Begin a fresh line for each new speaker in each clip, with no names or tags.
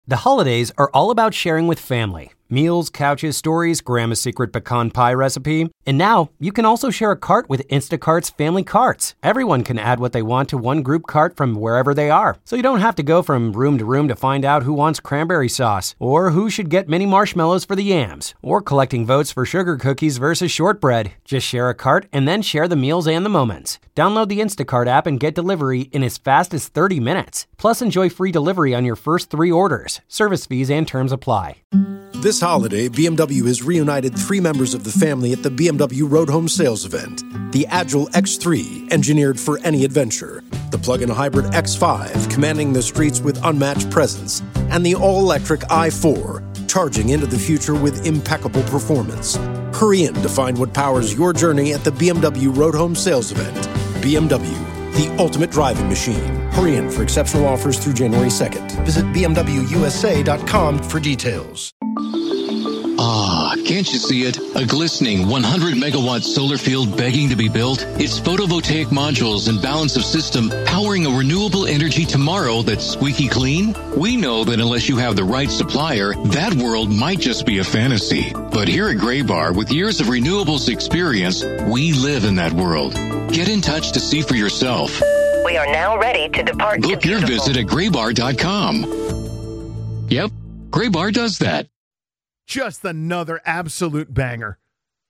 The holidays are all about sharing with family. Meals, couches, stories, Grandma's secret pecan pie recipe. And now, you can also share a cart with Instacart's Family Carts. Everyone can add what they want to one group cart from wherever they are. So you don't have to go from room to find out who wants cranberry sauce, or who should get mini marshmallows for the yams, or collecting votes for sugar cookies versus shortbread. Just share a cart and then share the meals and the moments. Download the Instacart app and get delivery in as fast as 30 minutes. Plus, enjoy free delivery on your first 3 orders. Service fees and terms apply.
This holiday, BMW has reunited 3 members of the family at the BMW Road Home Sales event. The Agile X3, engineered for any adventure. The plug-in hybrid X5, commanding the streets with unmatched presence. And the all-electric i4, charging into the future with impeccable performance. Hurry in to find what powers your journey at the BMW Road Home Sales event. BMW, the ultimate driving machine. Hurry in for exceptional offers through January 2nd. Visit bmwusa.com for details.
Ah, can't you see it? A glistening 100-megawatt solar field begging to be built? It's photovoltaic modules and balance of system powering a renewable energy tomorrow that's squeaky clean? We know that unless you have the right supplier, that world might just be a fantasy. But here at Graybar, with years of renewables experience, we live in that world. Get in touch to see for yourself.
We are now ready to depart.
Book your visit at graybar.com. Yep, Graybar does that.
Just another absolute banger.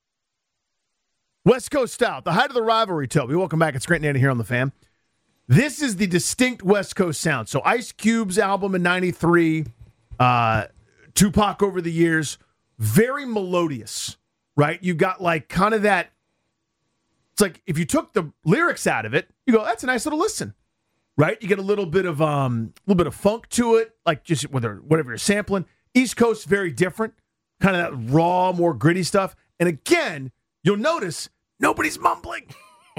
West Coast Style, the height of the rivalry, Toby. Welcome back. It's Grant and Andy here on The Fan. This is the distinct West Coast sound. So Ice Cube's album in 93, Tupac over the years, very melodious, right? You got like kind of that, it's like if you took the lyrics out of it, you go, that's a nice little listen, right? You get a little bit of funk to it, like just whatever you're sampling. East Coast, very different. Kind of that raw, more gritty stuff. And again, you'll notice nobody's mumbling.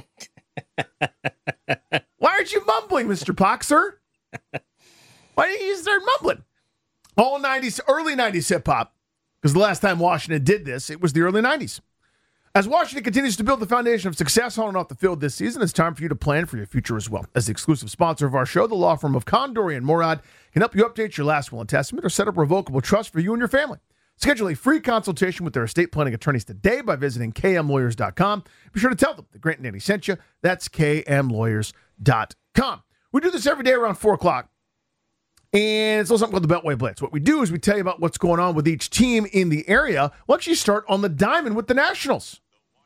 Why aren't you mumbling, Mr. Pac, sir? Why didn't you start mumbling? All 90s, early 90s hip-hop, because the last time Washington did this, it was the early 90s. As Washington continues to build the foundation of success on and off the field this season, it's time for you to plan for your future as well. As the exclusive sponsor of our show, the law firm of Condori and Morad can help you update your last will and testament or set up a revocable trust for you and your family. Schedule a free consultation with their estate planning attorneys today by visiting kmlawyers.com. Be sure to tell them that Grant and Andy sent you. That's kmlawyers.com. We do this every day around 4 o'clock. And it's also something called the Beltway Blitz. What we do is we tell you about what's going on with each team in the area. We'll actually start on the diamond with the Nationals.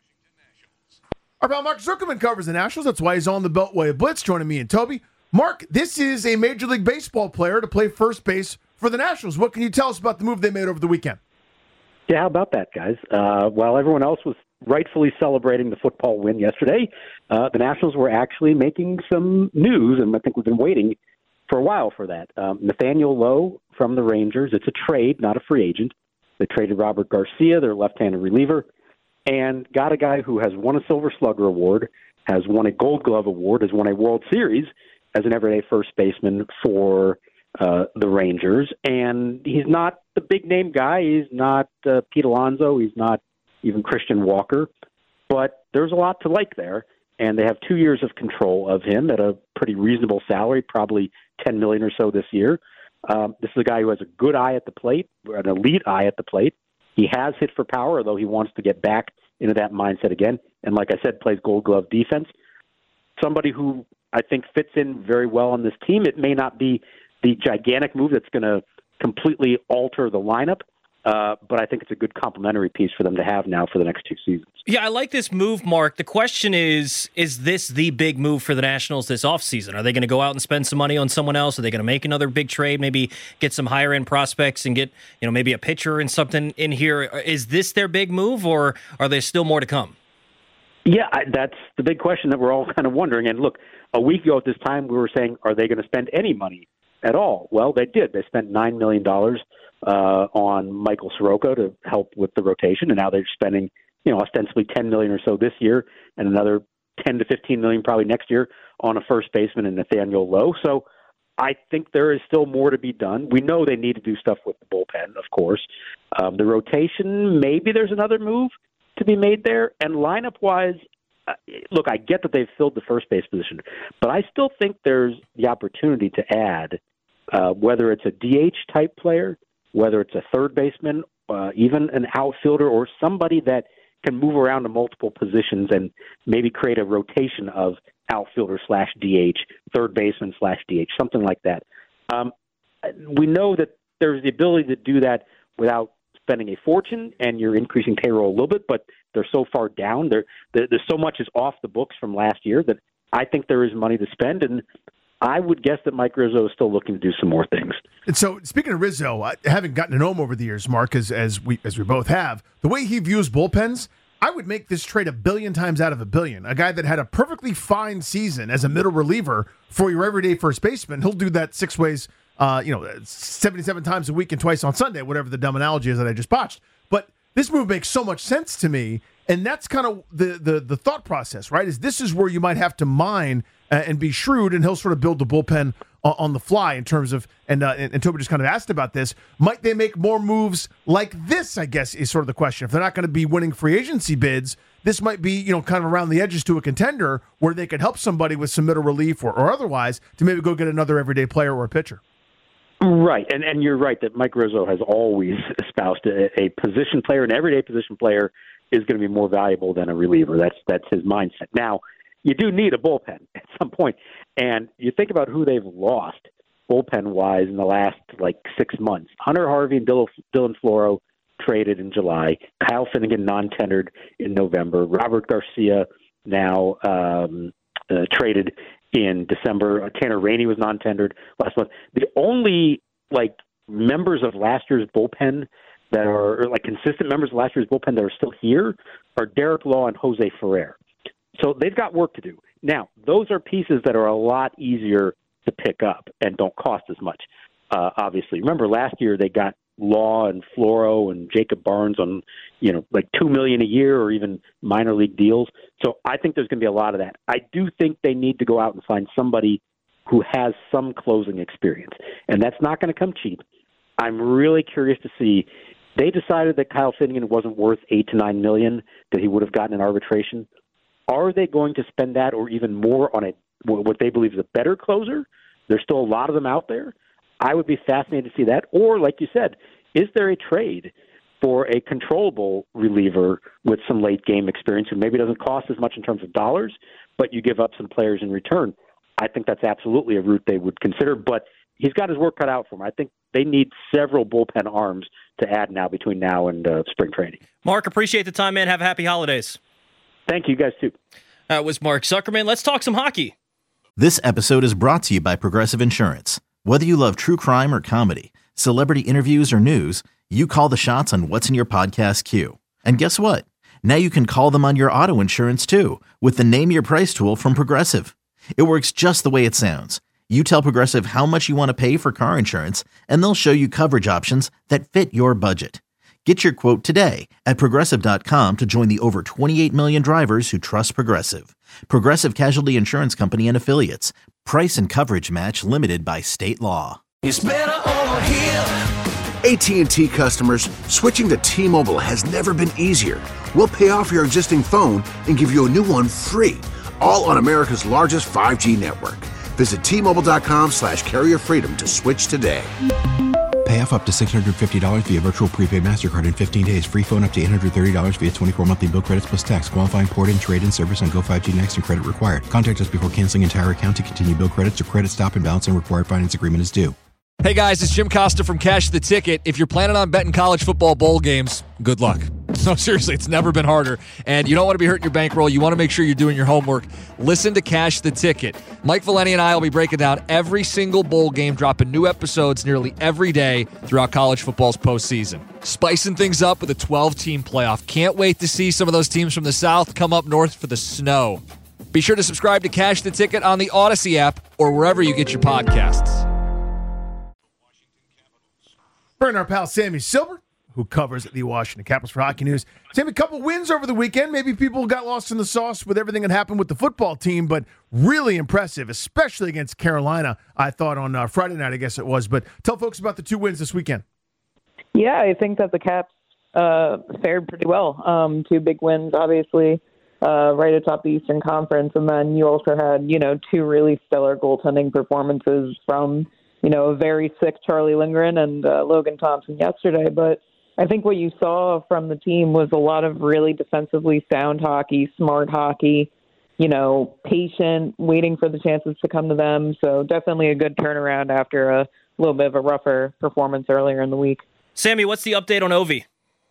Our pal Mark Zuckerman covers the Nationals. That's why he's on the Beltway Blitz, joining me and Toby. Mark, this is a Major League Baseball player to play first base for the Nationals. What can you tell us about the move they made over the weekend?
Yeah, how about that, guys? While everyone else was rightfully celebrating the football win yesterday, the Nationals were actually making some news, and I think we've been waiting for a while for that. Nathaniel Lowe from the Rangers. It's a trade, not a free agent. They traded Robert Garcia, their left-handed reliever, and got a guy who has won a Silver Slugger Award, has won a Gold Glove Award, has won a World Series as an everyday first baseman for the Rangers. And he's not the big-name guy. He's not Pete Alonso. He's not even Christian Walker. But there's a lot to like there. And they have 2 years of control of him at a pretty reasonable salary, probably $10 million or so this year. This is a guy who has a good eye at the plate, an elite eye at the plate. He has hit for power, although he wants to get back into that mindset again. And like I said, plays Gold Glove defense. Somebody who I think fits in very well on this team. It may not be the gigantic move that's going to completely alter the lineup, but I think it's a good complementary piece for them to have now for the next 2 seasons.
Yeah, I like this move, Mark. The question is this the big move for the Nationals this offseason? Are they going to go out and spend some money on someone else? Are they going to make another big trade, maybe get some higher-end prospects and get maybe a pitcher and something in here? Is this their big move, or are there still more to come?
Yeah, that's the big question that we're all kind of wondering. And look, a week ago at this time, we were saying, are they going to spend any money at all? Well, they did. They spent $9 million on Michael Soroka to help with the rotation, and now they're spending, ostensibly $10 million or so this year, and another $10 to $15 million probably next year on a first baseman in Nathaniel Lowe. So I think there is still more to be done. We know they need to do stuff with the bullpen, of course. The rotation, maybe there's another move to be made there. And lineup-wise, look, I get that they've filled the first base position, but I still think there's the opportunity to add whether it's a DH type player, whether it's a third baseman, even an outfielder, or somebody that can move around to multiple positions and maybe create a rotation of outfielder / DH, third baseman / DH, something like that. We know that there's the ability to do that without spending a fortune, and you're increasing payroll a little bit, but they're so far down. There's so much is off the books from last year that I think there is money to spend, and I would guess that Mike Rizzo is still looking to do some more things. And
so, speaking of Rizzo, having gotten to know him over the years, Mark, as we both have, the way he views bullpens, I would make this trade 1 billion times out of 1 billion. A guy that had a perfectly fine season as a middle reliever for your everyday first baseman, he'll do that 6 ways, 77 times a week and twice on Sunday, whatever the dumb analogy is that I just botched. But this move makes so much sense to me, and that's kind of the thought process, right? This is where you might have to mine and be shrewd, and he'll sort of build the bullpen on the fly in terms of, and Toby just kind of asked about this, might they make more moves like this, I guess, is sort of the question. If they're not going to be winning free agency bids, this might be, kind of around the edges to a contender where they could help somebody with some middle relief or otherwise to maybe go get another everyday player or a pitcher.
Right, and you're right that Mike Rizzo has always espoused a position player, an everyday position player is going to be more valuable than a reliever. That's his mindset. Now, you do need a bullpen at some point, and you think about who they've lost bullpen-wise in the last, 6 months. Hunter Harvey and Dylan Floro traded in July. Kyle Finnegan non-tendered in November. Robert Garcia now traded in December. Tanner Rainey was non-tendered last month. The only members of last year's bullpen that are consistent members of last year's bullpen that are still here are Derek Law and Jose Ferrer. So they've got work to do. Now, those are pieces that are a lot easier to pick up and don't cost as much. Obviously, remember last year they got Law and Floro and Jacob Barnes on $2 million a year or even minor league deals. So I think there's going to be a lot of that. I do think they need to go out and find somebody who has some closing experience, and that's not going to come cheap. I'm really curious to see. They decided that Kyle Finnegan wasn't worth $8 to $9 million that he would have gotten in arbitration. Are they going to spend that or even more on what they believe is a better closer? There's still a lot of them out there. I would be fascinated to see that. Or, like you said, is there a trade for a controllable reliever with some late-game experience who maybe doesn't cost as much in terms of dollars, but you give up some players in return? I think that's absolutely a route they would consider, but he's got his work cut out for him. I think they need several bullpen arms to add now between now and spring training.
Mark, appreciate the time, man. Have happy holidays.
Thank you, guys, too.
That was Mark Zuckerman. Let's talk some hockey.
This episode is brought to you by Progressive Insurance. Whether you love true crime or comedy, celebrity interviews or news, you call the shots on what's in your podcast queue. And guess what? Now you can call them on your auto insurance, too, with the Name Your Price tool from Progressive. It works just the way it sounds. You tell Progressive how much you want to pay for car insurance, and they'll show you coverage options that fit your budget. Get your quote today at Progressive.com to join the over 28 million drivers who trust Progressive. Progressive Casualty Insurance Company and Affiliates. Price and coverage match limited by state law.
It's better over here.
AT&T customers, switching to T-Mobile has never been easier. We'll pay off your existing phone and give you a new one free, all on America's largest 5G network. Visit T-Mobile.com/carrier freedom to switch today.
Pay off up to $650 via virtual prepaid MasterCard in 15 days. Free phone up to $830 via 24 monthly bill credits plus tax. Qualifying port-in, trade-in service on Go5G Next and credit required. Contact us before canceling entire account to continue bill credits or credit stop and balance on required finance agreement is due.
Hey guys, it's Jim Costa from Cash the Ticket. If you're planning on betting college football bowl games, good luck. No, seriously, it's never been harder. And you don't want to be hurting your bankroll. You want to make sure you're doing your homework. Listen to Cash the Ticket. Mike Valeni and I will be breaking down every single bowl game, dropping new episodes nearly every day throughout college football's postseason. Spicing things up with a 12-team playoff. Can't wait to see some of those teams from the South come up north for the snow. Be sure to subscribe to Cash the Ticket on the Odyssey app or wherever you get your podcasts.
Bring our pal Sammy Silver, who covers the Washington Capitals for Hockey News. Sammy, a couple wins over the weekend. Maybe people got lost in the sauce with everything that happened with the football team, but really impressive, especially against Carolina, I thought, on Friday night, I guess it was. But tell folks about the 2 wins this weekend.
Yeah, I think that the Caps fared pretty well. 2 big wins, obviously, right atop the Eastern Conference. And then you also had, 2 really stellar goaltending performances from a very sick Charlie Lindgren and Logan Thompson yesterday. But I think what you saw from the team was a lot of really defensively sound hockey, smart hockey, patient, waiting for the chances to come to them. So definitely a good turnaround after a little bit of a rougher performance earlier in the week.
Sammy, what's the update on Ovi?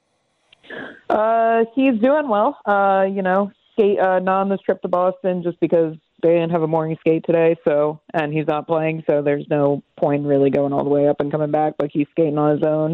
He's doing well. Skate not on this trip to Boston just because they didn't have a morning skate today. And he's not playing, so there's no point really going all the way up and coming back. But he's skating on his own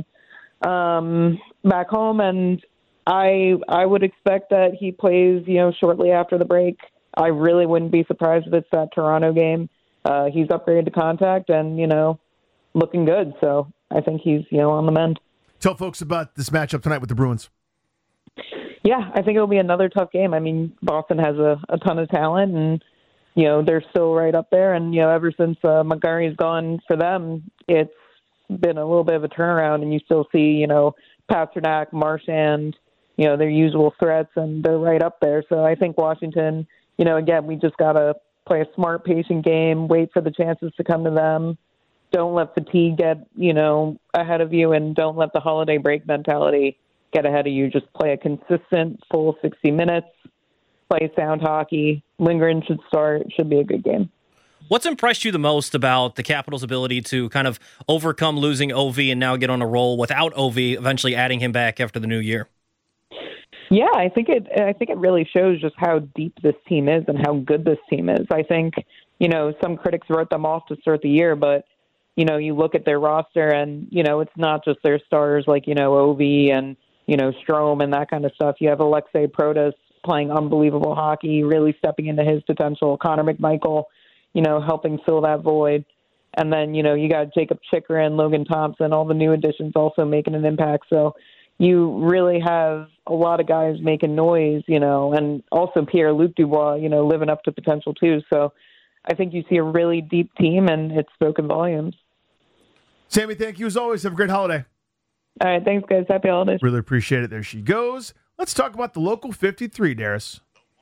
back home, and I would expect that he plays shortly after the break. I really wouldn't be surprised if it's that Toronto game. He's upgraded to contact and looking good. So I think he's on the mend.
Tell folks about this matchup tonight with the Bruins.
Yeah, I think it'll be another tough game. I mean, Boston has a ton of talent, and they're still right up there. And ever since Montgomery's gone for them, it's been a little bit of a turnaround, and you still see Pasternak, Marchand, their usual threats, and they're right up there. So I think Washington, again, we just got to play a smart, patient game, wait for the chances to come to them. Don't let fatigue get, ahead of you, and don't let the holiday break mentality get ahead of you. Just play a consistent full 60 minutes, play sound hockey. Lindgren should start. Should be a good game.
What's impressed you the most about the Capitals' ability to kind of overcome losing Ovi and now get on a roll without Ovi, eventually adding him back after the new year?
Yeah, I think it really shows just how deep this team is and how good this team is. I think, some critics wrote them off to start the year, but you look at their roster and, it's not just their stars like, Ovi and, Strome and that kind of stuff. You have Alexei Protas playing unbelievable hockey, really stepping into his potential. Connor McMichael, helping fill that void. And then, you got Jacob Chychrun, Logan Thompson, all the new additions also making an impact. So you really have a lot of guys making noise, and also Pierre-Luc Dubois, living up to potential too. So I think you see a really deep team, and it's spoken volumes.
Sammy, thank you as always. Have a great holiday.
All right, thanks, guys. Happy holidays.
Really appreciate it. There she goes. Let's talk about the local 53, Darius.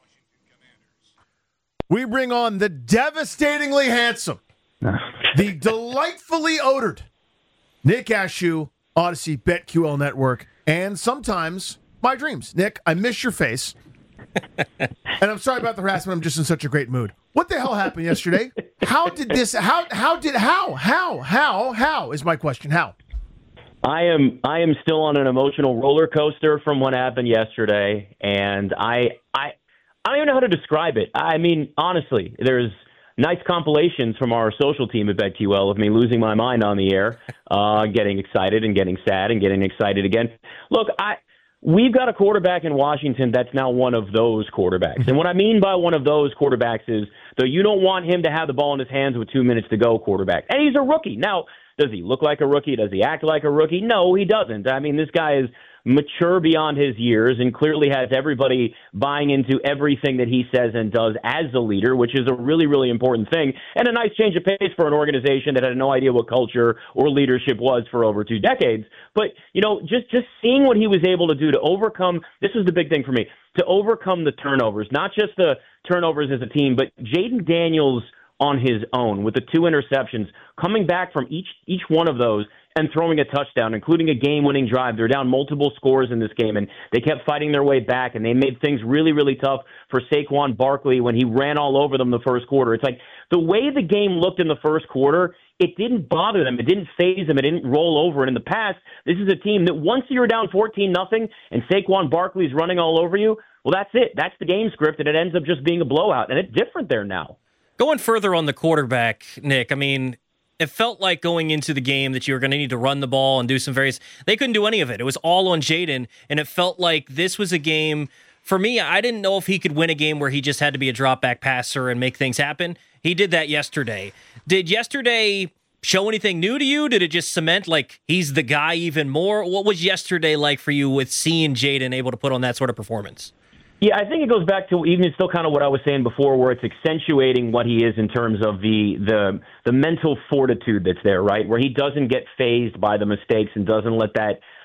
We bring on the devastatingly handsome, the delightfully odored Nick Ashew, Odyssey, BetQL Network, and sometimes my dreams. Nick, I miss your face. And I'm sorry about the harassment. I'm just in such a great mood. What the hell happened yesterday? How did this, how is my question. How?
I am still on an emotional roller coaster from what happened yesterday, and I don't even know how to describe it. I mean, honestly, there's nice compilations from our social team at BetQL of me losing my mind on the air, getting excited and getting sad and getting excited again. Look, we've got a quarterback in Washington that's now one of those quarterbacks. And what I mean by one of those quarterbacks is, though you don't want him to have the ball in his hands with 2 minutes to go quarterback. And he's a rookie. Now, does he look like a rookie? Does he act like a rookie? No, he doesn't. I mean, this guy is mature beyond his years and clearly has everybody buying into everything that he says and does as a leader, which is a really, really important thing, and a nice change of pace for an organization that had no idea what culture or leadership was for over 2 decades. But, just seeing what he was able to do to overcome, this was the big thing for me, to overcome the turnovers, not just the turnovers as a team, but Jaden Daniels on his own with the 2 interceptions, coming back from each one of those and throwing a touchdown, including a game-winning drive. They're down multiple scores in this game, and they kept fighting their way back, and they made things really, really tough for Saquon Barkley when he ran all over them the first quarter. It's like the way the game looked in the first quarter, it didn't bother them. It didn't faze them. It didn't roll over. And in the past, this is a team that once you're down 14-0 and Saquon Barkley's running all over you, well, that's it. That's the game script, and it ends up just being a blowout, and it's different there now.
Going further on the quarterback, Nick, I mean, it felt like going into the game that you were going to need to run the ball and do some various... They couldn't do any of it. It was all on Jaden, and it felt like this was a game... For me, I didn't know if he could win a game where he just had to be a drop-back passer and make things happen. He did that yesterday. Did yesterday show anything new to you? Did it just cement, like, he's the guy even more? What was yesterday like for you with seeing Jaden able to put on that sort of performance?
Yeah, I think it goes back to even still kind of what I was saying before, where it's accentuating what he is in terms of the mental fortitude that's there, right? Where he doesn't get fazed by the mistakes and doesn't let that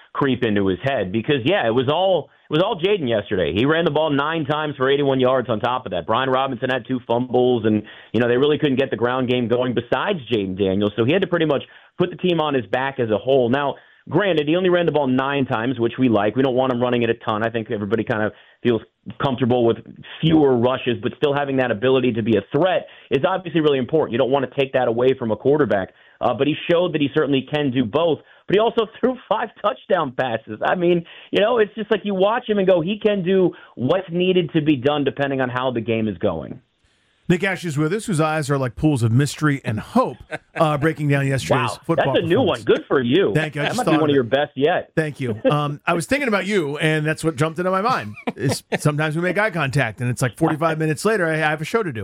creep into his head because, yeah, it was all Jaden yesterday. He ran the ball 9 times for 81 yards on top of that. Brian Robinson had 2 fumbles, and, they really couldn't get the ground game going besides Jaden Daniels. So he had to pretty much put the team on his back as a whole. Now, granted, he only ran the ball 9 times, which we like. We don't want him running it a ton. I think everybody kind of feels comfortable with fewer rushes, but still having that ability to be a threat is obviously really important. You don't want to take that away from a quarterback. But he showed that he certainly can do both. But he also threw 5 touchdown passes. I mean, it's just like you watch him and go, he can do what's needed to be done depending on how the game is going.
Nick Ash is with us, whose eyes are like pools of mystery and hope, breaking down yesterday's football.
That's a new one. Good for you.
Thank you.
That might be one of your best yet.
Thank you. I was thinking about you, and that's what jumped into my mind. Sometimes we make eye contact, and it's like 45 minutes later, I have a show to do.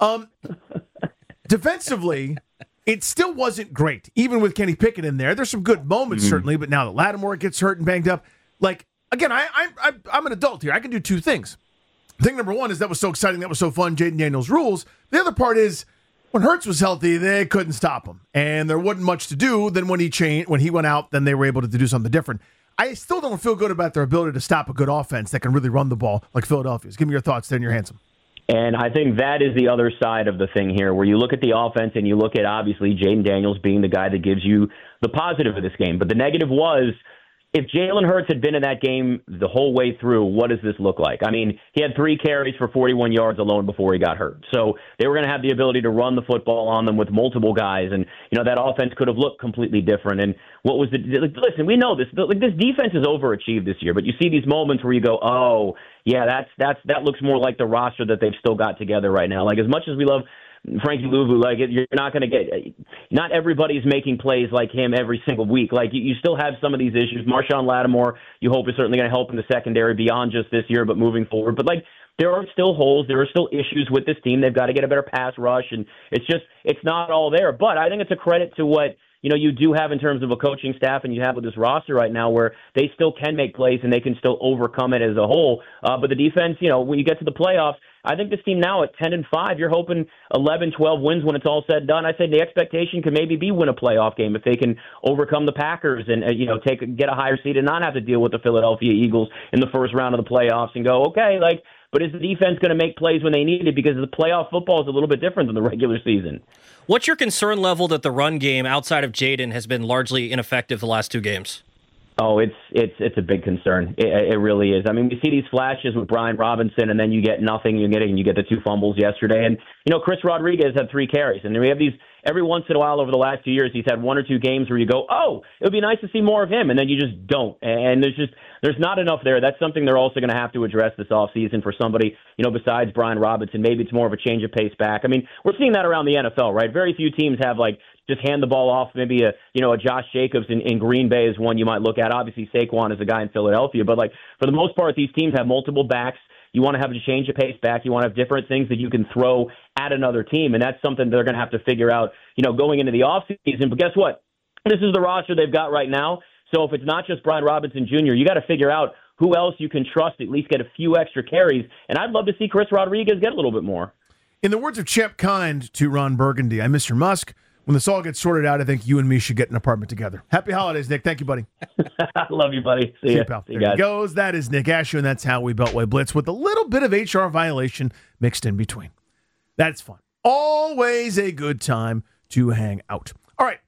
Defensively, it still wasn't great, even with Kenny Pickett in there. There's some good moments, certainly, but now that Lattimore gets hurt and banged up, again, I'm an adult here. I can do 2 things. Thing number 1 is that was so exciting, that was so fun, Jaden Daniels rules. The other part is when Hurts was healthy, they couldn't stop him, and there wasn't much to do. Then when he went out, then they were able to do something different. I still don't feel good about their ability to stop a good offense that can really run the ball like Philadelphia's. Give me your thoughts, then, you're handsome.
And I think that is the other side of the thing here, where you look at the offense and you look at, obviously, Jaden Daniels being the guy that gives you the positive of this game. But the negative was, if Jalen Hurts had been in that game the whole way through, what does this look like? I mean, he had 3 carries for 41 yards alone before he got hurt. So they were going to have the ability to run the football on them with multiple guys, and that offense could have looked completely different. And what was listen, we know this. This defense has overachieved this year, but you see these moments where you go, oh, yeah, that looks more like the roster that they've still got together right now. Like, as much as we love Frankie Louvu, you're not going to get – not everybody's making plays like him every single week. You still have some of these issues. Marshawn Lattimore, you hope, is certainly going to help in the secondary beyond just this year, but moving forward. But, there are still holes. There are still issues with this team. They've got to get a better pass rush, and it's not all there. But I think it's a credit to what – you do have in terms of a coaching staff, and you have with this roster right now, where they still can make plays and they can still overcome it as a whole. But the defense, when you get to the playoffs, I think this team now at 10-5, you're hoping 11, 12 wins when it's all said and done. I said the expectation could maybe be win a playoff game if they can overcome the Packers and get a higher seed and not have to deal with the Philadelphia Eagles in the first round of the playoffs and go, okay, but is the defense going to make plays when they need it? Because the playoff football is a little bit different than the regular season.
What's your concern level that the run game outside of Jaden has been largely ineffective the last 2 games?
Oh, it's a big concern. It really is. I mean, we see these flashes with Brian Robinson, and then you get nothing. You get the 2 fumbles yesterday, and Chris Rodriguez had 3 carries, and we have these every once in a while over the last 2 years. He's had 1 or 2 games where you go, oh, it would be nice to see more of him, and then you just don't. And there's not enough there. That's something they're also going to have to address this offseason for somebody besides Brian Robinson. Maybe it's more of a change of pace back. I mean, we're seeing that around the NFL, right? Very few teams have just hand the ball off. Maybe a Josh Jacobs in Green Bay is one you might look at. Obviously, Saquon is a guy in Philadelphia, but for the most part, these teams have multiple backs. You want to have a change of pace back. You want to have different things that you can throw at another team, and that's something they're going to have to figure out, going into the offseason. But guess what? This is the roster they've got right now. So if it's not just Brian Robinson Jr., you got to figure out who else you can trust, at least get a few extra carries. And I'd love to see Chris Rodriguez get a little bit more.
In the words of Champ Kind to Ron Burgundy, I'm Mr. Musk. When this all gets sorted out, I think you and me should get an apartment together. Happy holidays, Nick. Thank you, buddy.
Love you, buddy. See you,
pal. There he goes. That is Nick Ashew, and that's how we Beltway Blitz with a little bit of HR violation mixed in between. That's fun. Always a good time to hang out. All right.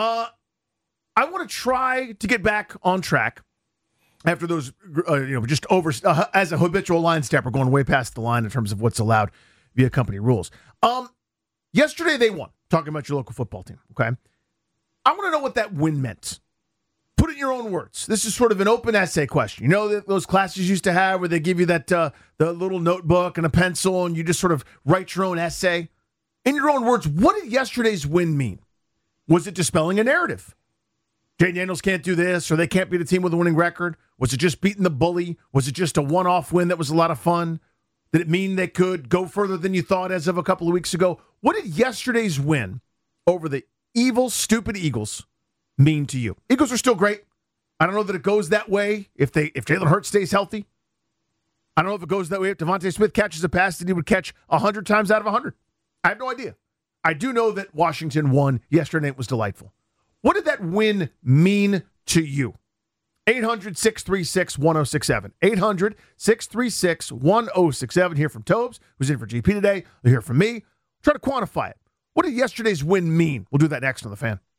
I want to try to get back on track after those, just over as a habitual line stepper, going way past the line in terms of what's allowed via company rules. Yesterday they won. Talking about your local football team, okay? I want to know what that win meant. Put it in your own words. This is sort of an open essay question. Those classes you used to have where they give you that the little notebook and a pencil and you just sort of write your own essay? In your own words, what did yesterday's win mean? Was it dispelling a narrative? Jaden Daniels can't do this, or they can't beat a team with a winning record? Was it just beating the bully? Was it just a one-off win that was a lot of fun? Did it mean they could go further than you thought as of a couple of weeks ago? What did yesterday's win over the evil, stupid Eagles mean to you? Eagles are still great. I don't know that it goes that way if Jalen Hurts stays healthy. I don't know if it goes that way if Devontae Smith catches a pass that he would catch 100 times out of 100. I have no idea. I do know that Washington won yesterday. It was delightful. What did that win mean to you? 800-636-1067. 800-636-1067. Hear from Tobes, who's in for GP today. You'll hear from me. Try to quantify it. What did yesterday's win mean? We'll do that next on The Fan.